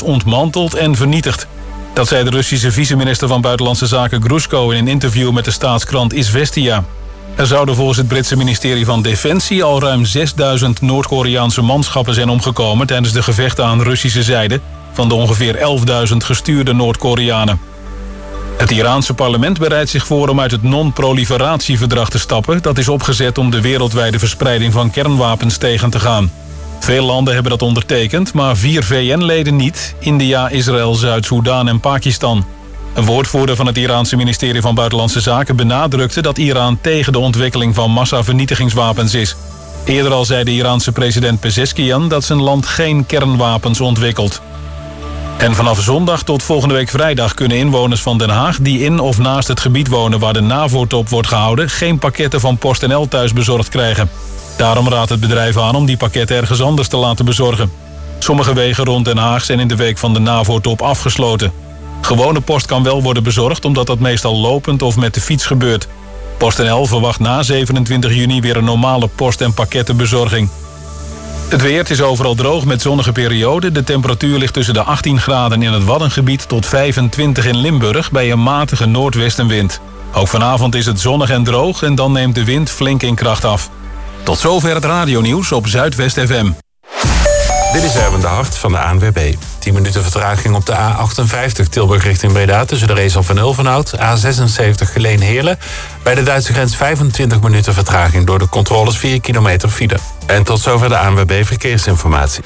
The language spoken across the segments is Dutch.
ontmanteld en vernietigd. Dat zei de Russische vice-minister van Buitenlandse Zaken Grushko in een interview met de staatskrant Izvestia. Er zouden volgens het Britse ministerie van Defensie al ruim 6000 Noord-Koreaanse manschappen zijn omgekomen tijdens de gevechten aan Russische zijde van de ongeveer 11.000 gestuurde Noord-Koreanen. Het Iraanse parlement bereidt zich voor om uit het non-proliferatieverdrag te stappen. Dat is opgezet om de wereldwijde verspreiding van kernwapens tegen te gaan. Veel landen hebben dat ondertekend, maar 4 VN-leden niet: India, Israël, Zuid-Soedan en Pakistan. Een woordvoerder van het Iraanse ministerie van Buitenlandse Zaken benadrukte dat Iran tegen de ontwikkeling van massavernietigingswapens is. Eerder al zei de Iraanse president Pezeshkian dat zijn land geen kernwapens ontwikkelt. En vanaf zondag tot volgende week vrijdag kunnen inwoners van Den Haag die in of naast het gebied wonen waar de NAVO-top wordt gehouden geen pakketten van PostNL thuis bezorgd krijgen. Daarom raadt het bedrijf aan om die pakketten ergens anders te laten bezorgen. Sommige wegen rond Den Haag zijn in de week van de NAVO-top afgesloten. Gewone post kan wel worden bezorgd omdat dat meestal lopend of met de fiets gebeurt. PostNL verwacht na 27 juni weer een normale post- en pakkettenbezorging. Het weer, het is overal droog met zonnige perioden. De temperatuur ligt tussen de 18 graden in het Waddengebied tot 25 in Limburg bij een matige noordwestenwind. Ook vanavond is het zonnig en droog en dan neemt de wind flink in kracht af. Tot zover het radionieuws op Zuidwest FM. Dit is Erwin de Hart van de ANWB. 10 minuten vertraging op de A58 Tilburg richting Breda tussen de Reeshof en Ulvenhout. A76 Geleen-Heerlen. Bij de Duitse grens 25 minuten vertraging door de controles 4 kilometer file. En tot zover de ANWB Verkeersinformatie.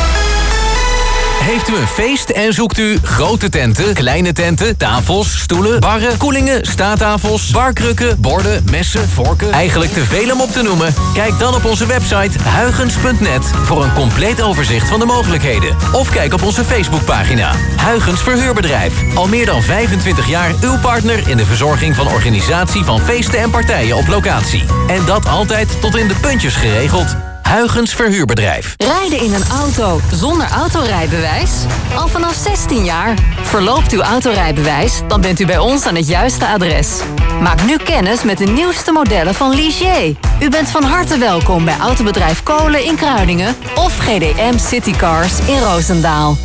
Heeft u een feest en zoekt u grote tenten, kleine tenten, tafels, stoelen, barren, koelingen, staattafels, barkrukken, borden, messen, vorken? Eigenlijk te veel om op te noemen? Kijk dan op onze website huygens.net voor een compleet overzicht van de mogelijkheden. Of kijk op onze Facebookpagina. Huygens Verhuurbedrijf. Al meer dan 25 jaar uw partner in de verzorging van organisatie van feesten en partijen op locatie. En dat altijd tot in de puntjes geregeld. Huygens Verhuurbedrijf. Rijden in een auto zonder autorijbewijs? Al vanaf 16 jaar. Verloopt uw autorijbewijs? Dan bent u bij ons aan het juiste adres. Maak nu kennis met de nieuwste modellen van Ligier. U bent van harte welkom bij autobedrijf Kolen in Kruiningen of GDM Citycars in Roosendaal.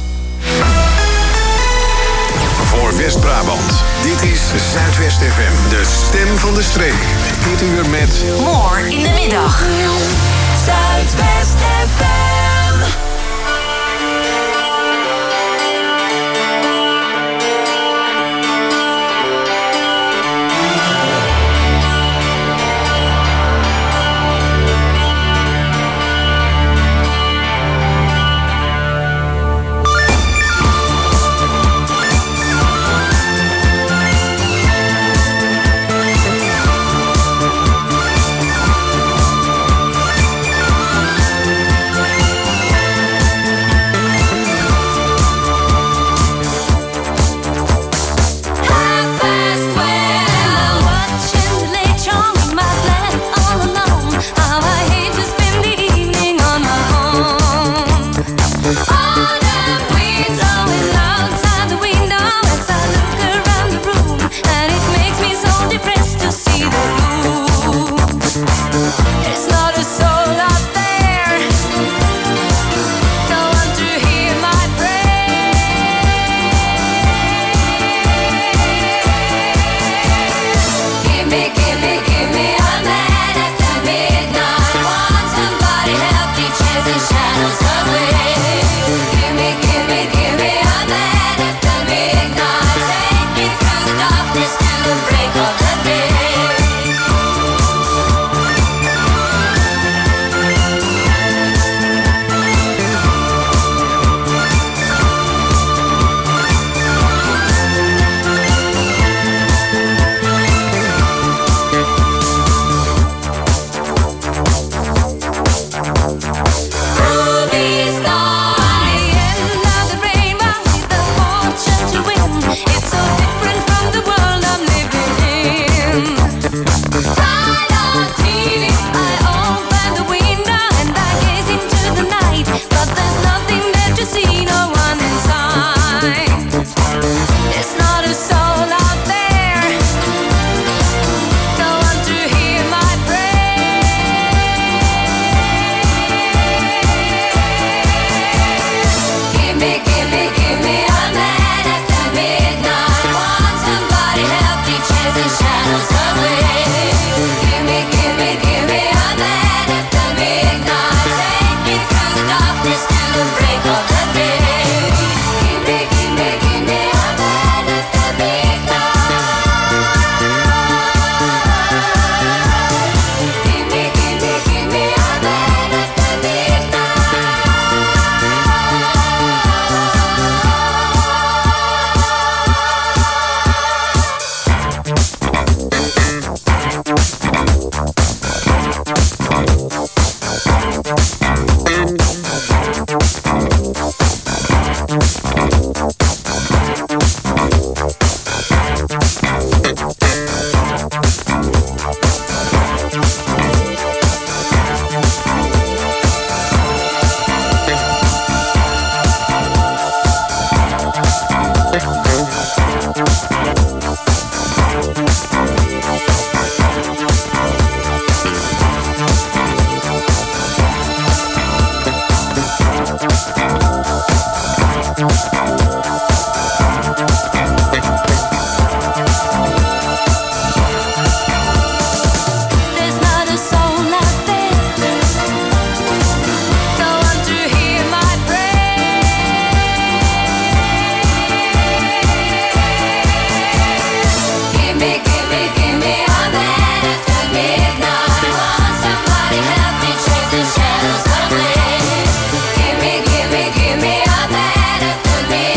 Voor West-Brabant. Dit is Zuidwest FM, de stem van de streek. Dit uur met... More in de middag. Zuidwest FM. Give me a man after midnight.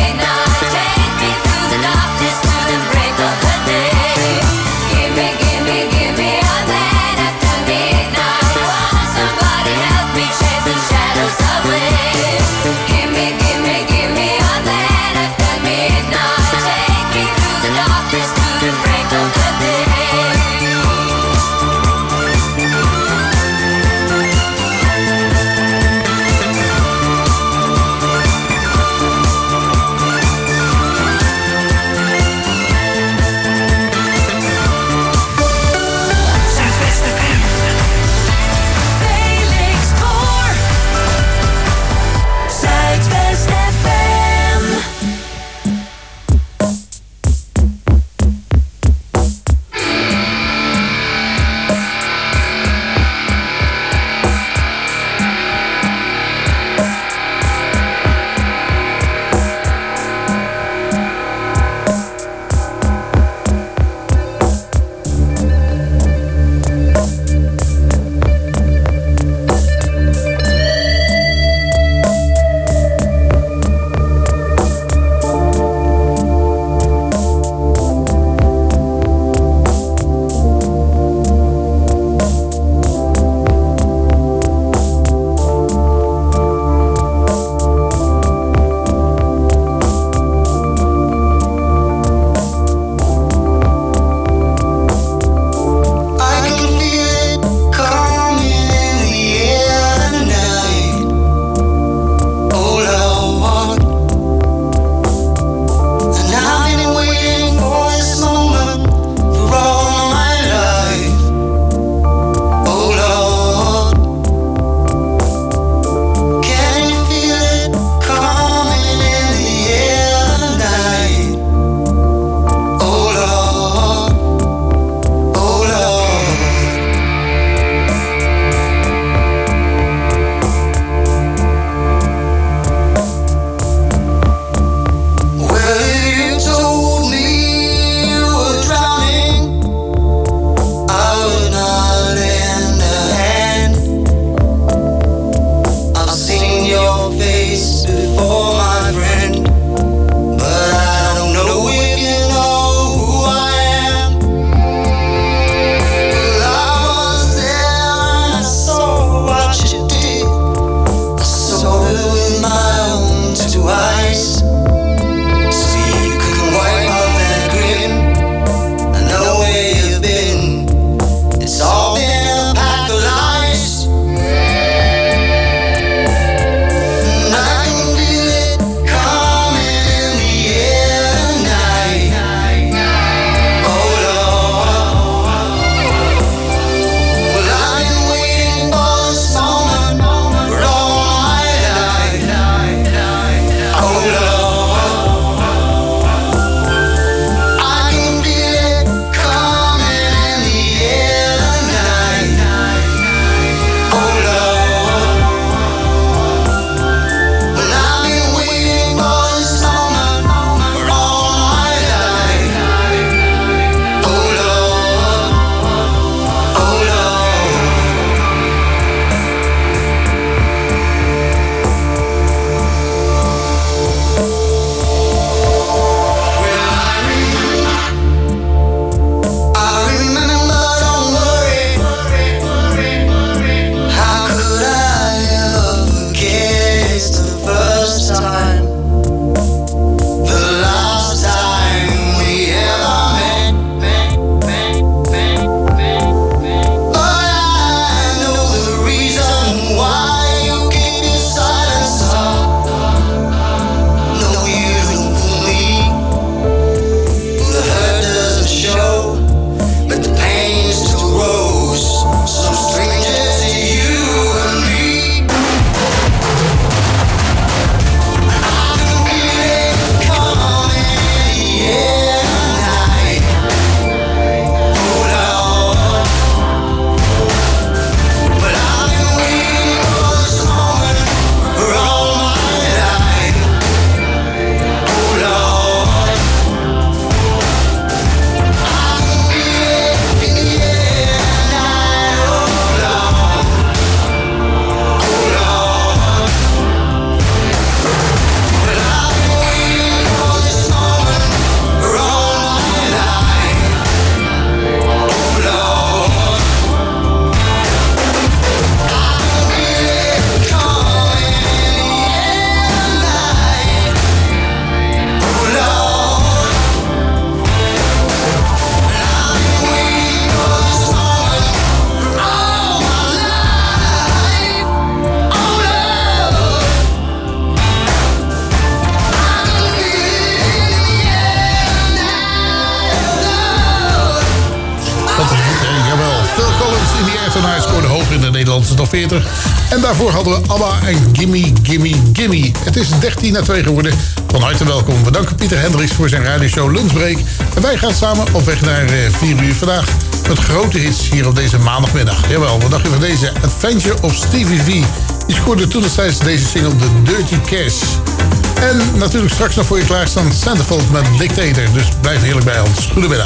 maar hij scoorde hoog in de Nederlandse top 40. En daarvoor hadden we ABBA en Gimme, Gimme, Gimme. Het is 13-2 geworden. Van harte welkom. We danken Pieter Hendricks voor zijn radioshow Lunchbreak. En wij gaan samen op weg naar 4 uur vandaag. Met grote hits hier op deze maandagmiddag. Jawel, wat dacht je van deze Adventure of Stevie V? Die scoorde toen destijds deze single The Dirty Cash. En natuurlijk straks nog voor je klaarstaan Centerfold met Dictator. Dus blijf heerlijk bij ons. Goedemiddag.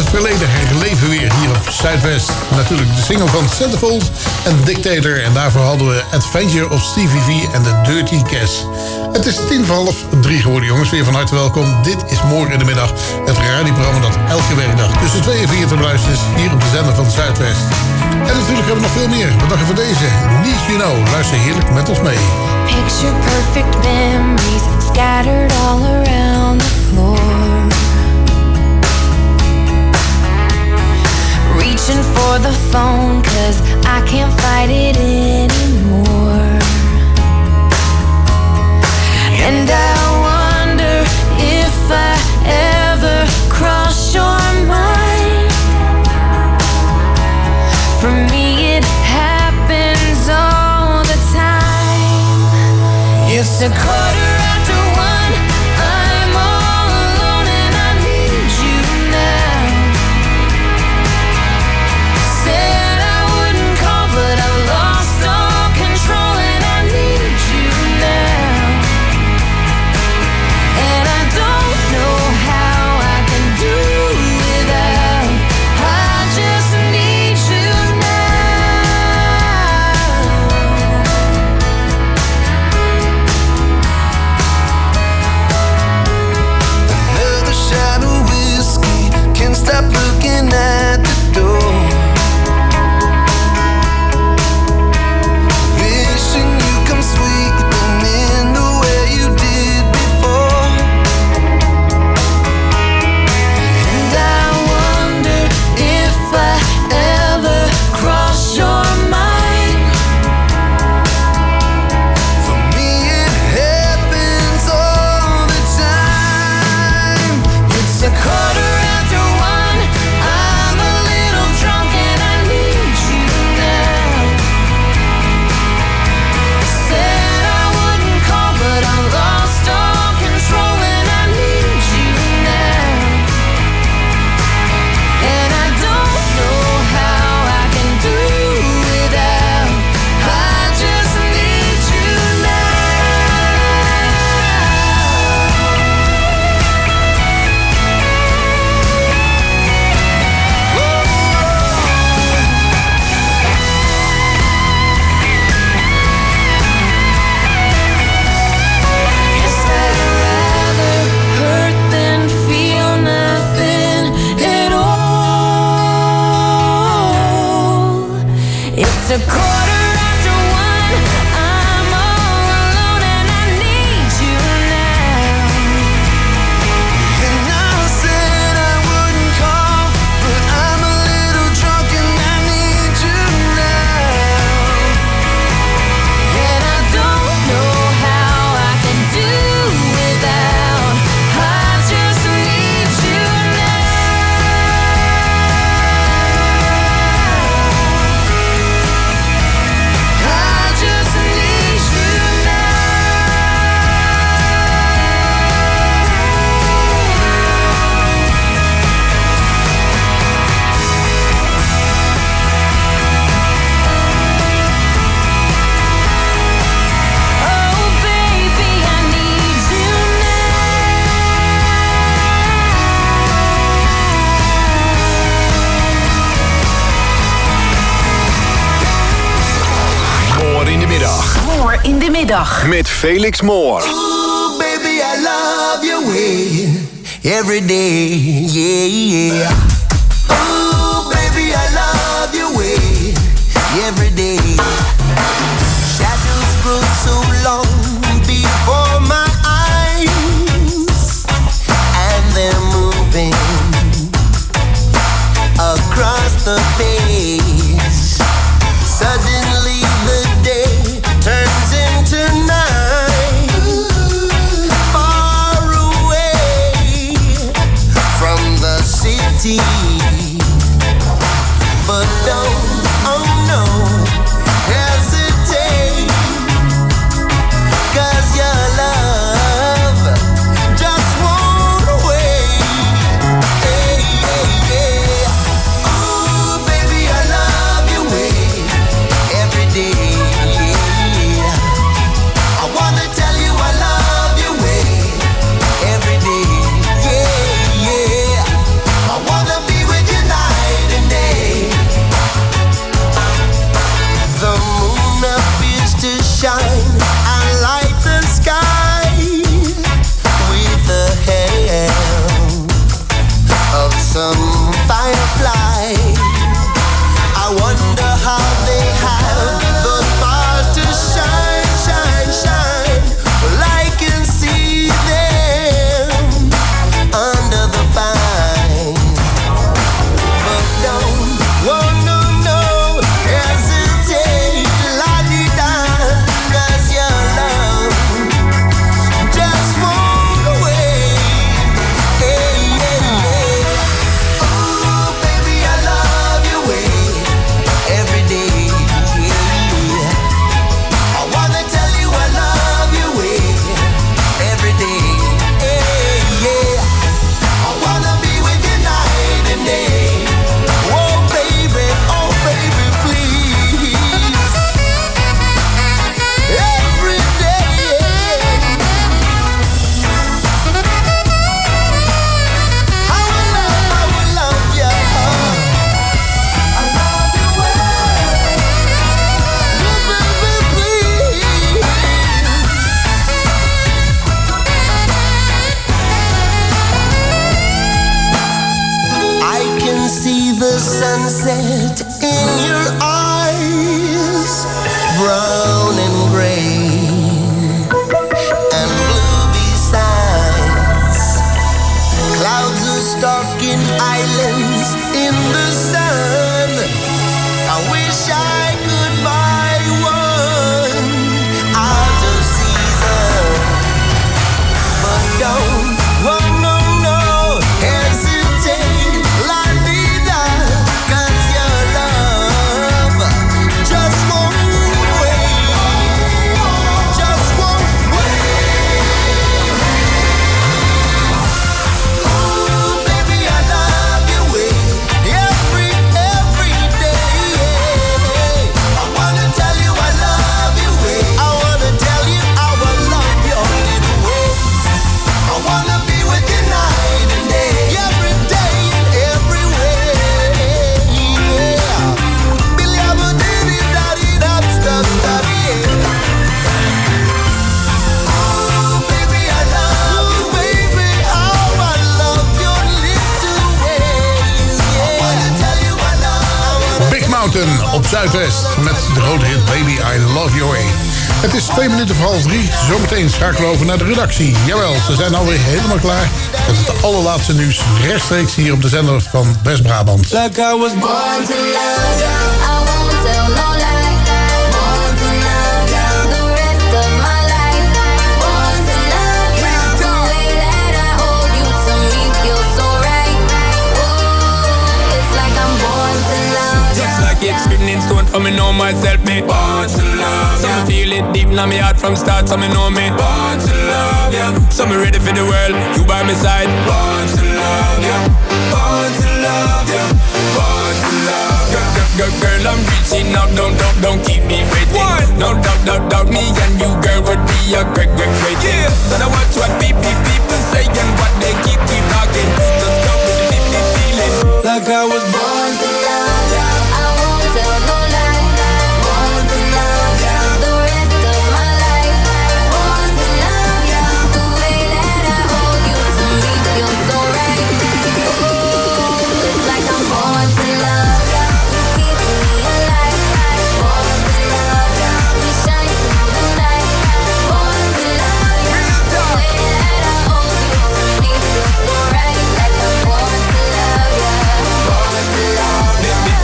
verleden herleven weer hier op Zuidwest. Natuurlijk de single van Centerfold en Dictator. En daarvoor hadden we Adventure of Stevie V en The Dirty Cash. Het is 2:45 geworden, jongens. Weer van harte welkom. Dit is Morgen in de Middag. Het radioprogramma dat elke werkdag tussen 2 en 4 te beluisteren is hier op de zender van Zuidwest. En natuurlijk hebben we nog veel meer. Wat dacht je van deze? Need You Know. Luister heerlijk met ons mee. Picture perfect memories scattered all around the floor. Reaching for the phone 'cause I can't fight it anymore. And I wonder if I ever cross your mind. For me it happens all the time. It's a 1:15. I'm all alone and I need you now. Said I wouldn't call but I lost all control and I need you now. And I don't know how I can do without. I just need you now. Another shot of whiskey, can't stop looking at the door. Wishing you come sweeping in the way you did before. And I wonder if I ever cross your mind. For me it happens all the time. It's a 1:15. I'm a little drunk and I need you now. Said I wouldn't call but I lost all control and I need you now. And I don't know how I can do without. I just need you Guess I'd rather hurt than feel nothing at all. It's a 1:15. I'm all alone and I need you now. And I said I wouldn't call, but I'm a little drunk and I need you now. And I don't know how I can do without. I just need you now. I just need you now. Oh baby, I need you Moor in de middag. Moor in de middag. Met Felix Moor. Ooh, baby, I love your way every day, yeah. Ooh, baby, I love your way every day. Shadows grow so long before my eyes, and they're moving across the page. Suddenly the day turns into night. Far away from the city how they have the power to shine, shine, shine. Well, I can see them under the pine. But don't, oh no, no, hesitate, la-di-da, 'cause your love just won't away. Hey, yeah, yeah. Oh, baby, I love your way every day. Yeah. I wanna tell you I love your way every day. Hey, yeah. I wanna be with you night and day. Oh, baby, please. Every day. I will love you. I love you well. Oh, baby, please. I can see the sunset in your eyes, brown and gray and blue besides. Clouds are stalking islands in the sun. I wish I could buy one out of season. But don't, oh no, no, hesitate, la-di-da, 'cause your love just won't wait, just won't wait. Oh, baby, I love your way every day. I wanna tell you I love your way. I wanna tell you how I love your little ways. I wanna be with you night and day, every day and every way. Yeah. Billy, I'm a diddy-daddy-dap, stuff-daddy, yeah. Oh, baby, I love you, baby, how I love your little ways. Yeah. I wanna tell you I love. Big Mountain op Zuidwest met de grote hit Baby I Love Your Way. Het is 2 minuten voor 2:30. Zometeen schakelen we over naar de redactie. Jawel, ze zijn alweer helemaal klaar met het allerlaatste nieuws. Rechtstreeks hier op de zender van West-Brabant. Like I was born to love you, I won't tell no lie. Born to love you, the rest of my life. Born to love you, the way that I hold you to me feels so right. Oh, it's like I'm born to love you. Just like it's written in stone for me know myself, me born to love ya. So me feel it deep in my heart from start, so me know me born to love ya. So me ready for the world, you by my side. Born to love ya, born to love ya, born to love ya. Girl, I'm reaching out, don't keep me waiting. No doubt, me and you, girl, would be a great thing. So now watch what people say and what they keep talking. Just go with the feeling. Like I was born to love you, I won't tell no lie. Born to love you, the rest of my life. Born to love you, the way that I hold you to me feels so right. Ooh, it's like I'm born to love you, you keep me alive. Born to love you, we shine through the night. Born to love you, the way that I hold you to me feels so right. Like I'm born to love you, born to love you.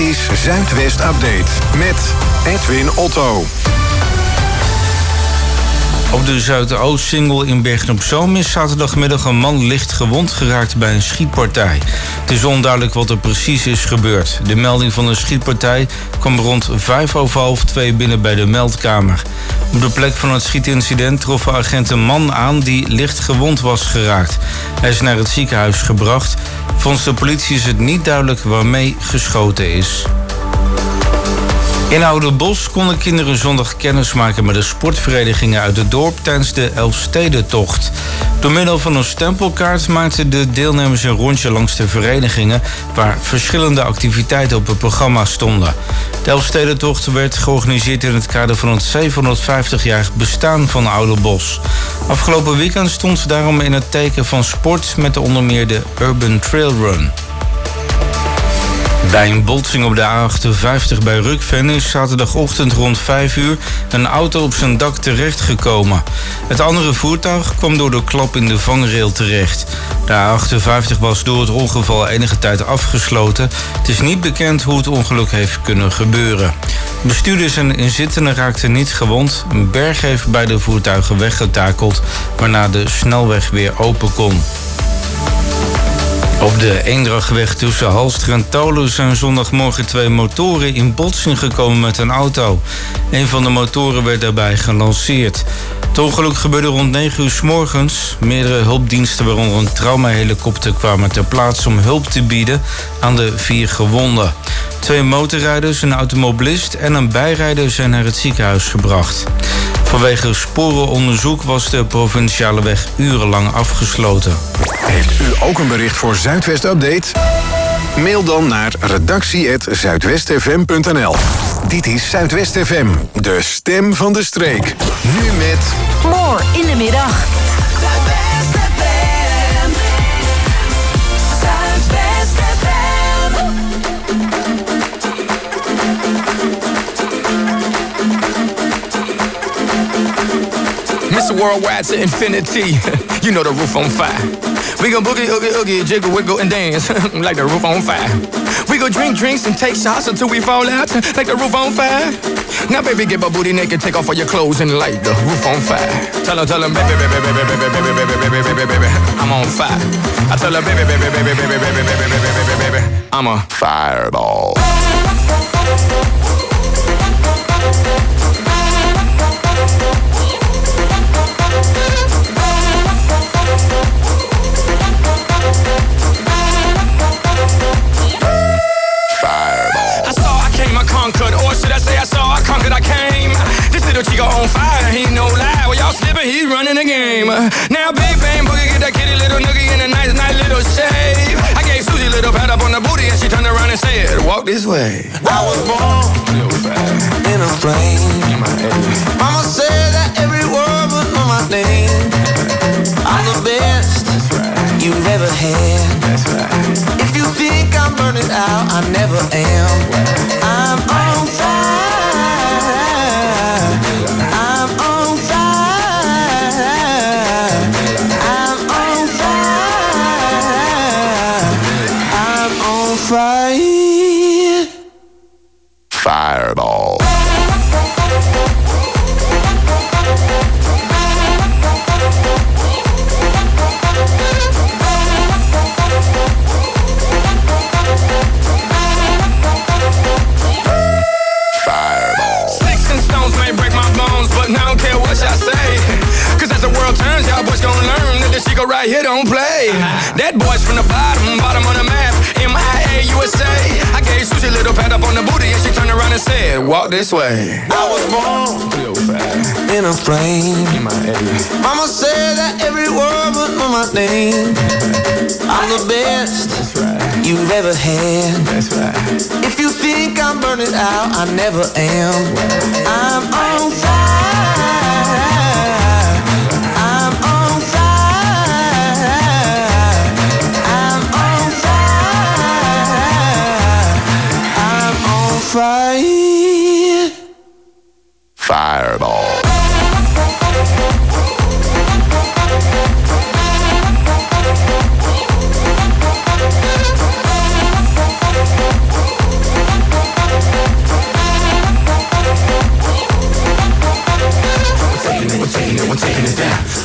is Zuidwest Update met Edwin Otto. Op de Zuidoost-Singel in Bergen-op-Zoom is zaterdagmiddag een man licht gewond geraakt bij een schietpartij. Het is onduidelijk wat er precies is gebeurd. De melding van de schietpartij kwam rond 1:55 binnen bij de meldkamer. Op de plek van het schietincident troffen agenten een man aan die licht gewond was geraakt. Hij is naar het ziekenhuis gebracht. Volgens de politie is het niet duidelijk waarmee geschoten is. In Oudenbosch konden kinderen zondag kennis maken met de sportverenigingen uit het dorp tijdens de Elfstedentocht. Door middel van een stempelkaart maakten de deelnemers een rondje langs de verenigingen waar verschillende activiteiten op het programma stonden. De Elfstedentocht werd georganiseerd in het kader van het 750-jarig bestaan van Oudenbosch. Afgelopen weekend stond daarom in het teken van sport met onder meer de Urban Trail Run. Bij een botsing op de A58 bij Rukven is zaterdagochtend rond 5 uur een auto op zijn dak terechtgekomen. Het andere voertuig kwam door de klap in de vangrail terecht. De A58 was door het ongeval enige tijd afgesloten. Het is niet bekend hoe het ongeluk heeft kunnen gebeuren. Bestuurders en inzittenden raakten niet gewond. Een berg heeft beide voertuigen weggetakeld, waarna de snelweg weer open kon. Op de Eendrachtweg tussen Halster en Tolen zijn zondagmorgen 2 motoren in botsing gekomen met een auto. Een van de motoren werd daarbij gelanceerd. Het ongeluk gebeurde rond 9 uur 's morgens. Meerdere hulpdiensten, waaronder een traumahelikopter, kwamen ter plaatse om hulp te bieden aan de 4 gewonden. 2 motorrijders, een automobilist en een bijrijder zijn naar het ziekenhuis gebracht. Vanwege sporenonderzoek was de provinciale weg urenlang afgesloten. Heeft u ook een bericht voor Zuidwest Update? Mail dan naar redactie@zuidwestfm.nl. Dit is Zuidwest FM, de stem van de streek. Nu met... More in de middag. Zuidwest FM. Zuidwest FM. Mr. Worldwide to infinity. You know the roof on fire. We go boogie, oogie, oogie, jiggle, wiggle, and dance like the roof on fire. We go drink drinks and take shots until we fall out like the roof on fire. Now, baby, get my booty naked, take off all your clothes and light the roof on fire. Tell her, baby, baby, baby, baby, baby, baby, baby, baby, baby, baby, I'm on fire. I tell her, baby, baby, baby, baby, baby, baby, baby, baby, baby, I'm a fireball. Conquered, or should I say I saw, I conquered, I came. This little chico on fire, he no lie. Well, y'all slipping, he's running the game. Now Big Bang Boogie get that kitty little noogie in a nice little shave. I gave Susie a little pat up on the booty and she turned around and said, walk this way. I was born in a flame. Mama said that every word was on my name. I'm the best you've ever had. If you think I'm burning out, I never am. I'm on fire. I'm on fire. I'm on fire. I'm on fire. Fireball. Chico right here don't play. That boy's from the bottom of the map. MIA, USA. I gave Susie a little pat up on the booty and she turned around and said, walk this way. I was born in a flame. Mama said that every word was on my name. I'm the best you've ever had. If you think I'm burning out, I never am. I'm on fire. I'm on fire. Fire. Fireball.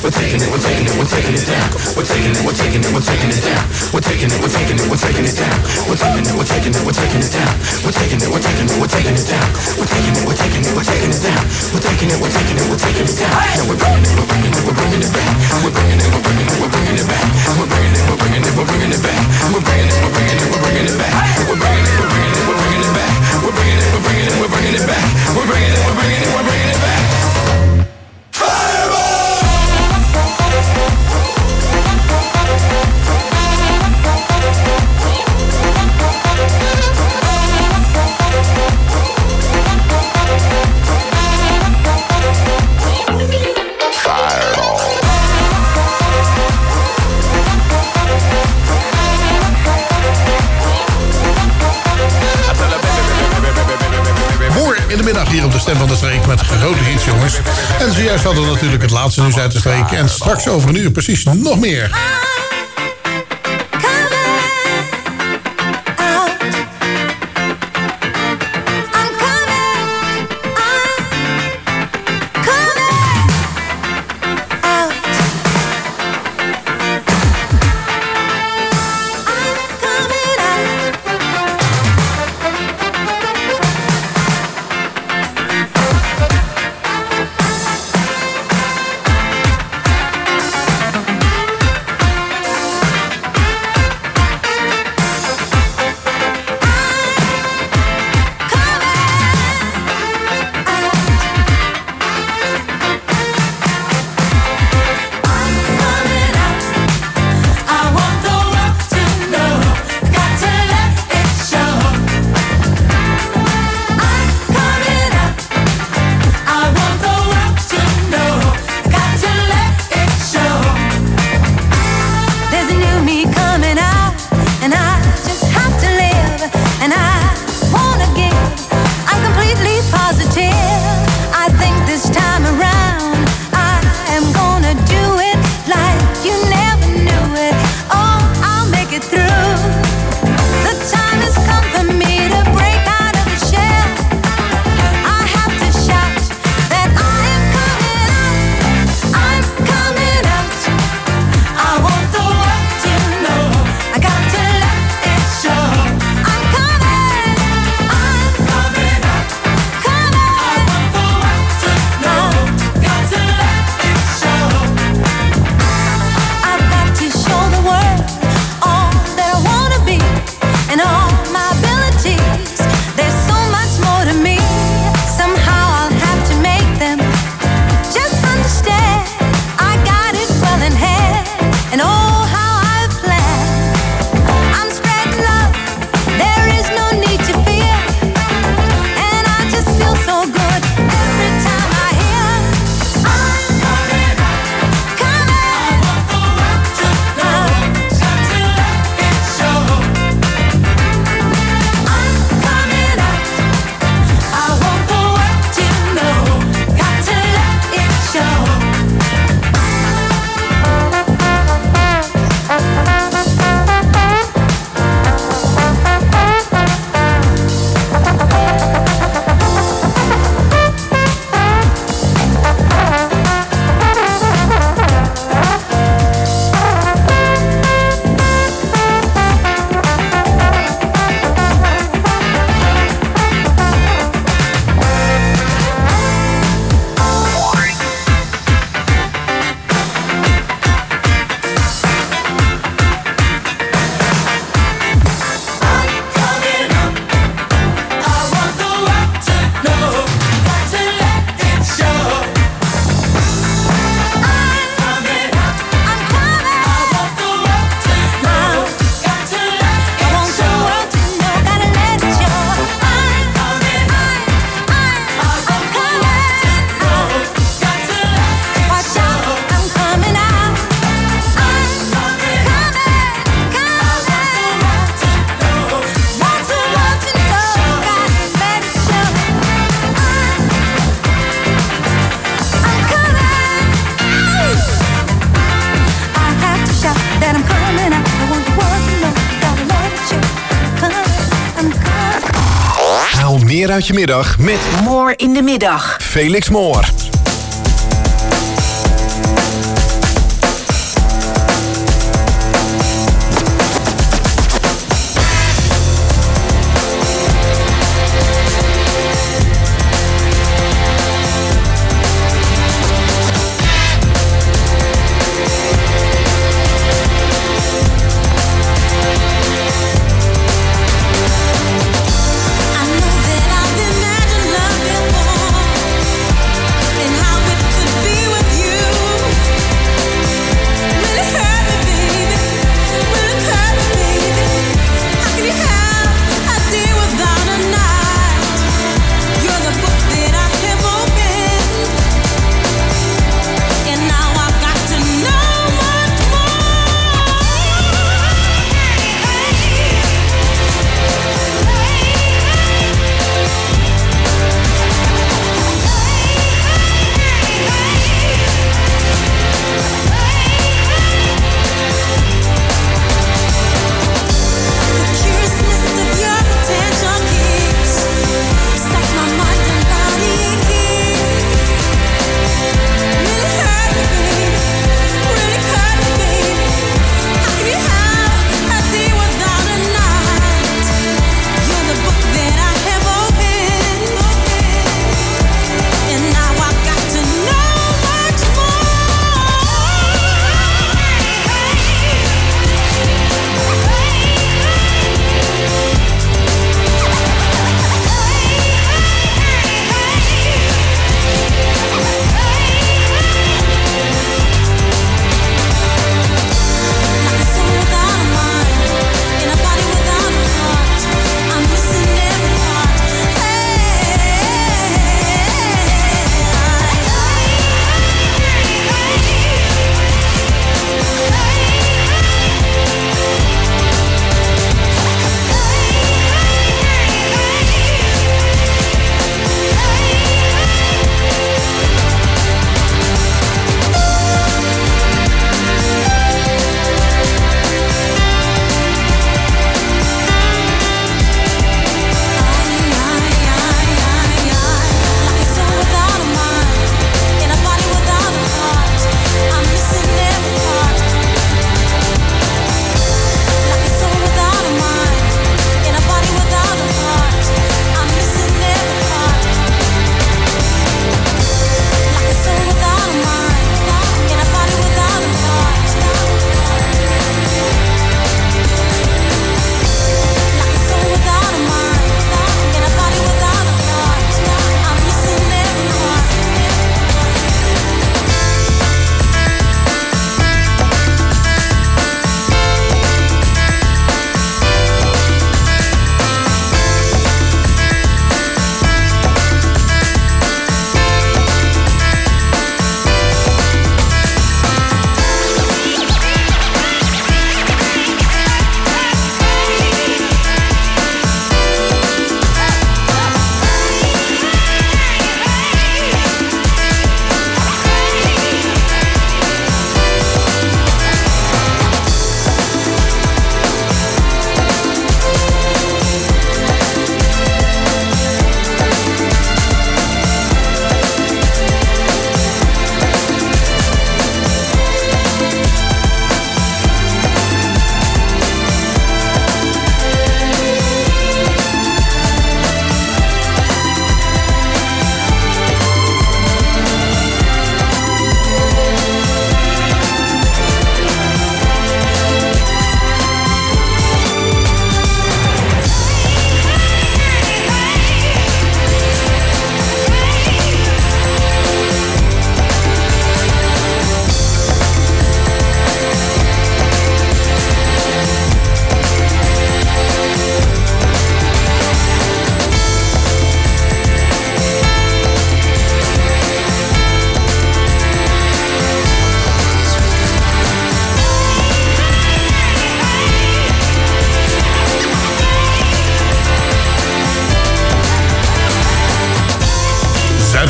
We're taking it, we're taking it, we're taking it down. We're taking it, we're taking it, we're taking it down. We're taking it, we're taking it, we're taking it down. We're taking it, we're taking it, we're taking it down. We're taking it, we're taking it, we're taking it down. We're taking it, we're taking it, we're taking it down. We're taking it, we're taking it, we're taking it down. Now we're bringing it, we're bringing it, we're bringing it back. We're bringing it, we're bringing it, we're bringing it back. We're bringing it, we're bringing it, we're bringing it back. We're bringing it, we're bringing it, we're bringing it back. We're bringing it, we're bringing it, we're bringing it back. We're bringing it, we're bringing it, we're bringing it back. We're bringing it, we're bringing it, we're bringing it back. In de middag hier op de Stem van de Streek met grote hits, jongens. En zojuist hadden we natuurlijk het laatste nieuws uit de streek. En straks over een uur precies nog meer. Meer uit je middag met Moore in de middag. Felix Moore.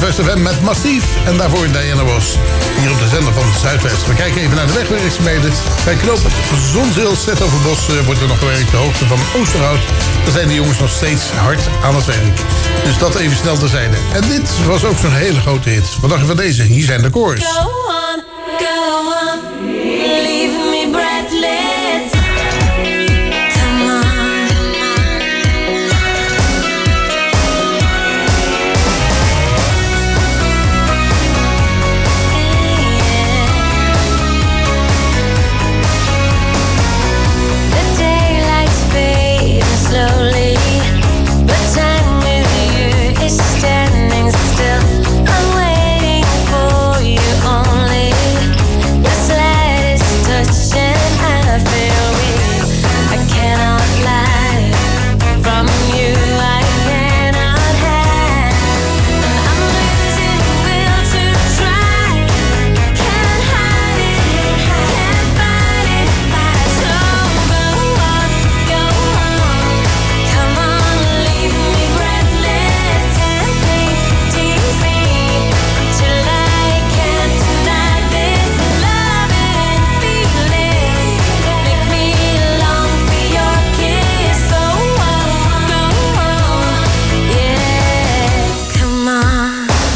Zuidwest FM met Massief. En daarvoor Diana Ross. Hier op de zender van Zuidwest. We kijken even naar de wegwerkzaamheden. Bij knooppunt Zonzeel, Zetoverbos wordt er nog gewerkt. De hoogte van Oosterhout. Daar zijn de jongens nog steeds hard aan het werk. Dus dat even snel terzijde. En dit was ook zo'n hele grote hit. Wat dacht je van deze? Hier zijn de koors. Go on, leave me breathless. Come on. The daylight's fading slowly, but time with you is standing still. I'm waiting for you only. The slightest touch and I feel weak. I cannot lie from you. I cannot hide. I'm losing will to try. Can't hide it, can't fight it. So go on, come on, leave me breathless. Tempt me, tease me till I can't deny this love and feeling. Make me long for your kiss. Go on, yeah, come on.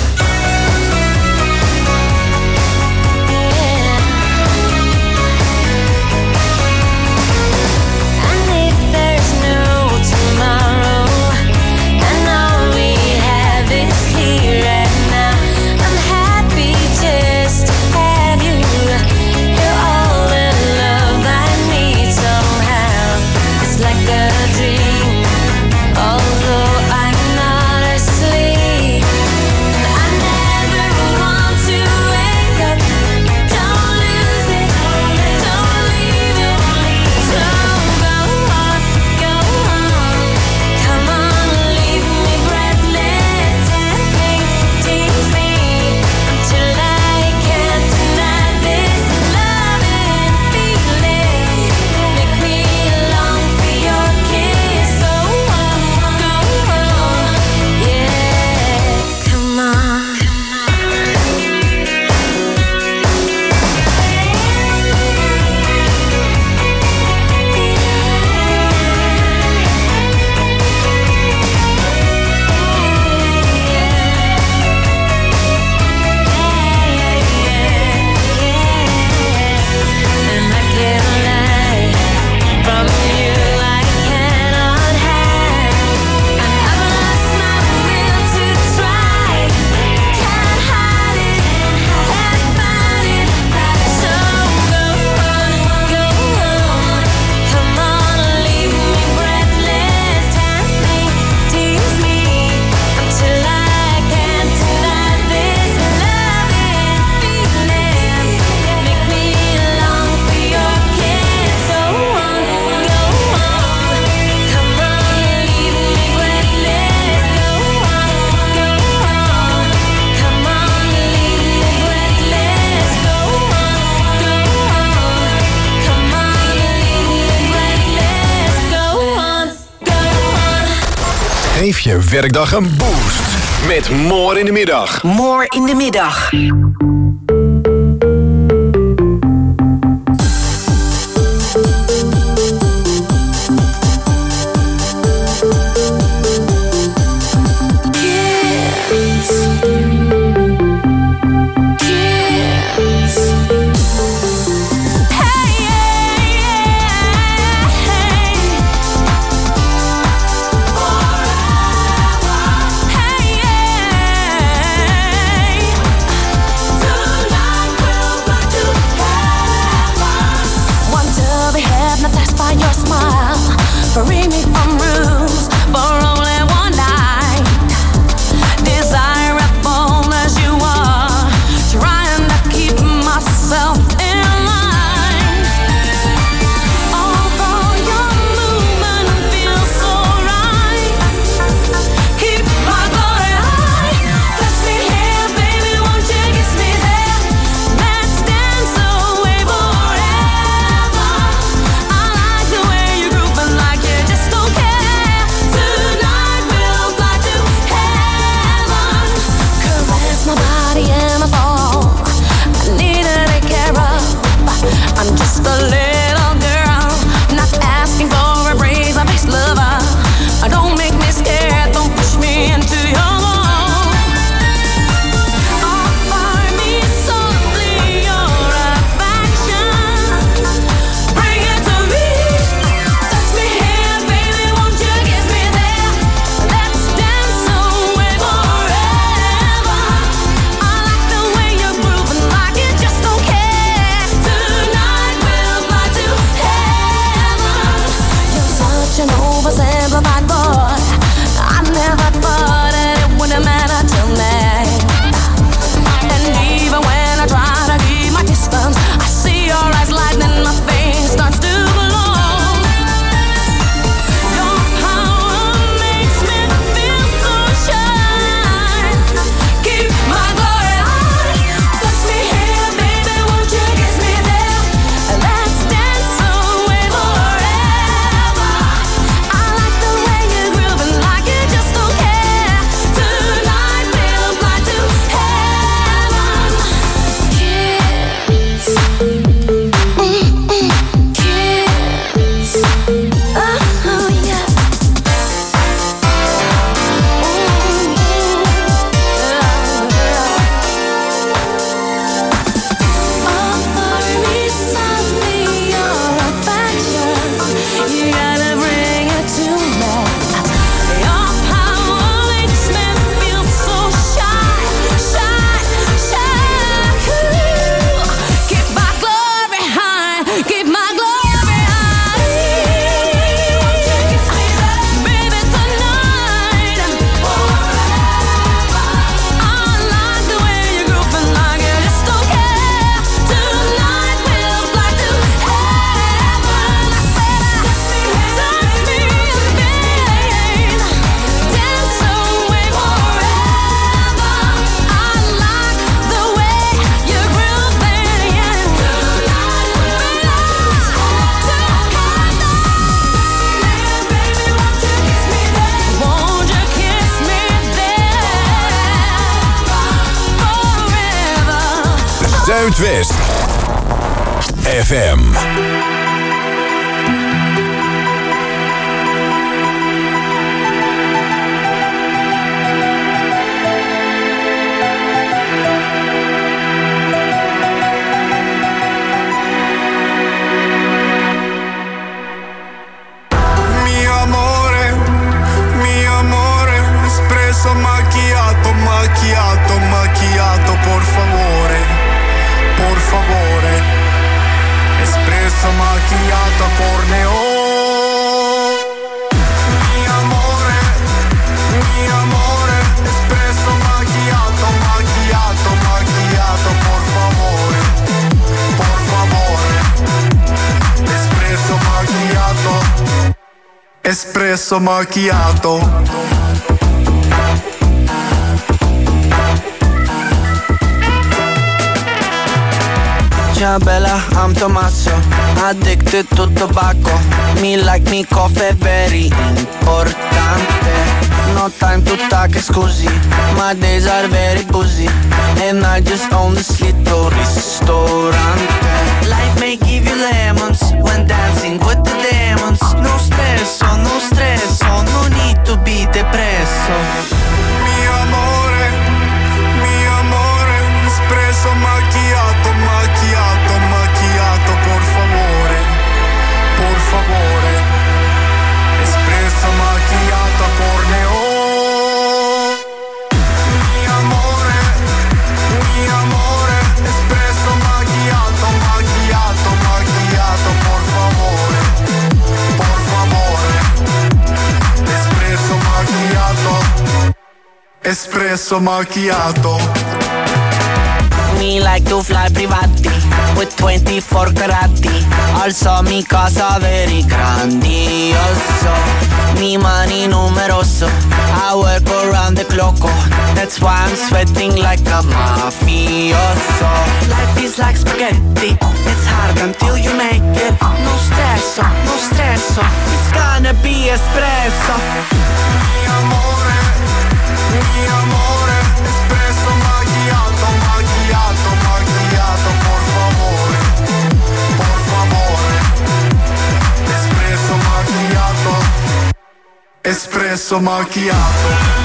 And if there's no tomorrow, and all we have is here and now, I'm happy just to have you. You're all the love I need somehow. It's like a dream, although I'm not asleep. I never want to wake up. Don't lose it, don't leave it. So go on, come on, leave me breathless. Tempt me, tease me till I can't deny this love and feeling. Make me long for your kiss. Go on, yeah, come on. And I can't lie from you. I cannot hide. And I've lost my will to try. Can't hide it, can't fight it. So go on, come on, leave me breathless. Tempt me, tease me until I can't deny this love and feeling. Make me long for your kiss. Go on, come on, leave me breathless. Go on, come on, leave me breathless. Go on, come on, leave me breathless. Go on. Geef je werkdag een boost met More in de Middag. More in de middag. Hey, Zuidwest FM. Macchiato, macchiato, macchiato, por favore, espresso macchiato corneo. Mi amore, espresso macchiato, macchiato, macchiato, por favore, espresso macchiato. Ciao bella, I'm Tommaso, addicted to tobacco. Me like me coffee, very importante. No time to talk, scusi, my days are very busy. And I just own this little ristorante. Life may give you lemons when dancing with the demons. No stresso, no stresso, no need to be depresso. Mi amore, espresso macchiato, macchiato, macchiato, por favore, espresso macchiato corneo. Mi amore, espresso macchiato, macchiato, macchiato, por favore, espresso macchiato. Me like to fly privati with 24 carati. Also mi casa very grandioso. Mi mani numeroso. I work around the clock. That's why I'm sweating like a mafioso. Life is like spaghetti. It's hard until you make it. No stresso, no stresso. It's gonna be espresso. Mi amore, espresso macchiato, macchiato, macchiato, por favore, espresso macchiato.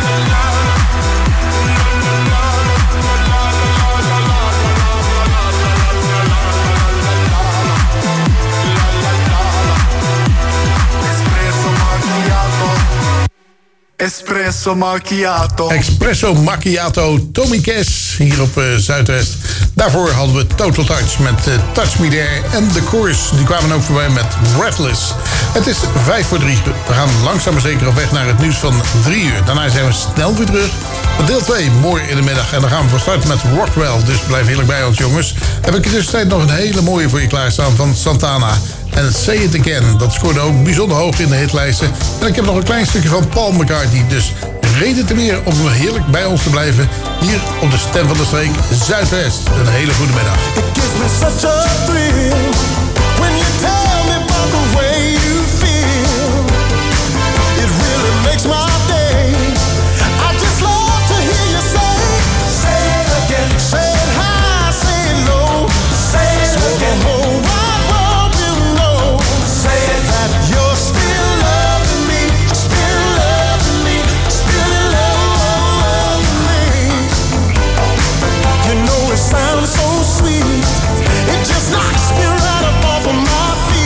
Espresso macchiato. Espresso macchiato, Tommy Cash hier op Zuidwest. Daarvoor hadden we Total Touch met Touch Me There. En de Course, die kwamen ook voorbij met Breathless. Het is 3:05. We gaan langzaam maar zeker op weg naar het nieuws van 3 uur. Daarna zijn we snel weer terug. Deel 2, morgen in de middag. En dan gaan we van start met Rockwell. Dus blijf heerlijk bij ons, jongens. Heb ik in de tussentijd nog een hele mooie voor je klaarstaan van Santana. En het Say It Again, dat scoorde ook bijzonder hoog in de hitlijsten. En ik heb nog een klein stukje van Paul McCartney. Dus reden te meer om heerlijk bij ons te blijven. Hier op de Stem van de Streek Zuidwest. Een hele goede middag. It gives me such a thrill when you tell me about the way you feel. It really makes my day. I just love to hear you say it again, say it high, say it low, say it again. The whole wide world will know, say it that you're still loving me, still loving me, still loving me. You know it sounds so sweet, it just knocks me right up off of my feet.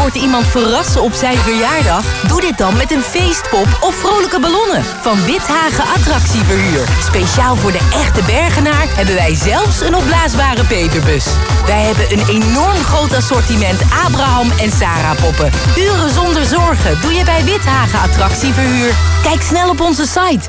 binnenkort iemand verrassen op zijn verjaardag? Doe dit dan met een feestpop of vrolijke ballonnen van Withagen Attractieverhuur. Speciaal voor de echte Bergenaar hebben wij zelfs een opblaasbare peperbus. Wij hebben een enorm groot assortiment Abraham en Sarah poppen. Uren zonder zorgen doe je bij Withagen Attractieverhuur. Kijk snel op onze site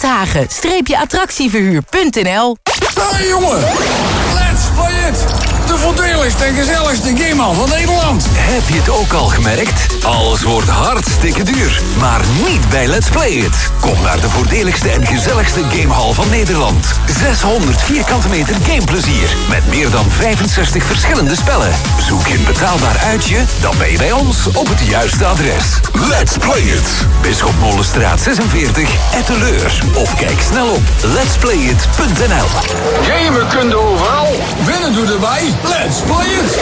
withagen-attractieverhuur.nl. Hey jongen, let's play it! De voordeligste en gezelligste gamehal van Nederland. Heb je het ook al gemerkt? Alles wordt hartstikke duur. Maar niet bij Let's Play It. Kom naar de voordeligste en gezelligste gamehal van Nederland. 600 vierkante meter gameplezier. Met meer dan 65 verschillende spellen. Zoek je een betaalbaar uitje? Dan ben je bij ons op het juiste adres. Let's Play It. Bisschop Molenstraat 46, Etteleur. Of kijk snel op letsplayit.nl. Gamen kun je overal. Winnen doe erbij. Let's play it!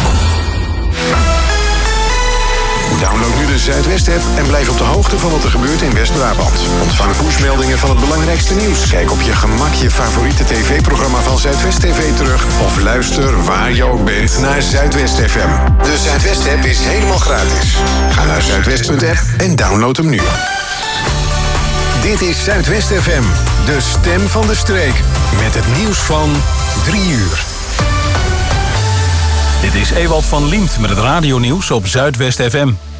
Download nu de Zuidwest-app en blijf op de hoogte van wat er gebeurt in West-Brabant. Ontvang pushmeldingen van het belangrijkste nieuws. Kijk op je gemak je favoriete tv-programma van Zuidwest TV terug. Of luister waar je ook bent naar Zuidwest FM. De Zuidwest-app is helemaal gratis. Ga naar zuidwest.app en download hem nu. Dit is Zuidwest FM, de stem van de streek. Met het nieuws van 3 uur. Dit is Ewald van Liemt met het radionieuws op Zuidwest FM.